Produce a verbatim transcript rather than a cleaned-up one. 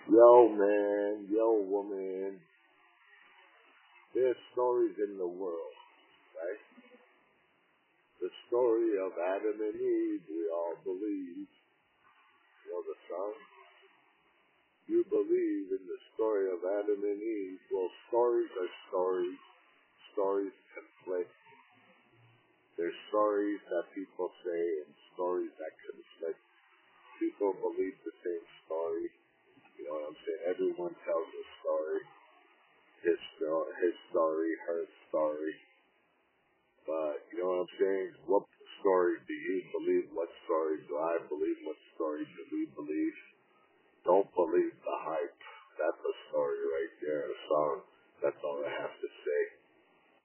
Yo, man, yo, woman, there's stories in the world, right? The story of Adam and Eve, we all believe. You know the song? You believe in the story of Adam and Eve. Well, stories are stories. Stories conflict. There's stories that people say and stories that conflict. People believe the same story. You know what I'm saying? Everyone tells a story. His, sto- his story, her story. But, you know what I'm saying? What story do you believe? What story do I believe? What story do we believe? Don't believe the hype. That's a story right there, a song. That's all I have to say.